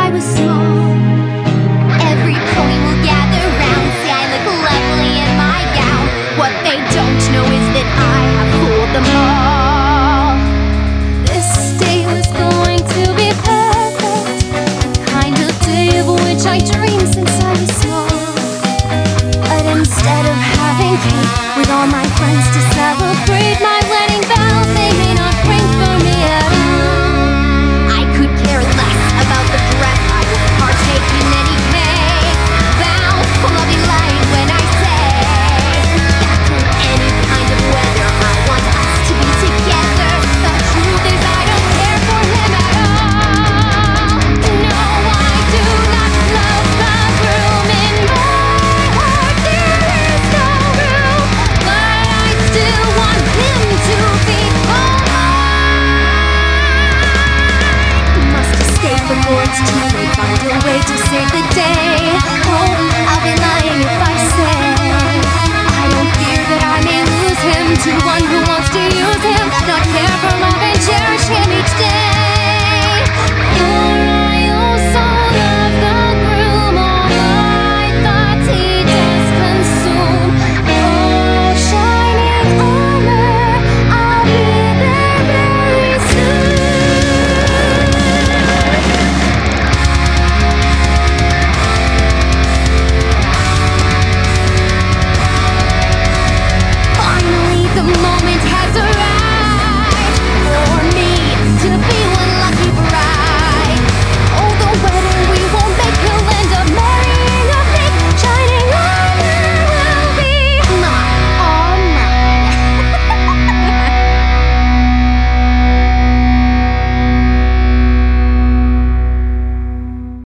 I was small. Every pony will gather round, say I look lovely in my gown. What they don't know is that I have fooled them all. This day was going to be perfect, the kind of day of which I dreamed since I was small. But instead of having cake with all my friends to celebrate my wedding vows, they may not bring for me at all. I could care less about the dress, I would partake in any cake. Vows will all be light when I say that through any kind of weather I want us to be together. The truth is I don't care for him at all. No, I do not love the groom. In my heart there is no room, but I still want him to be all mine. Must escape before it's too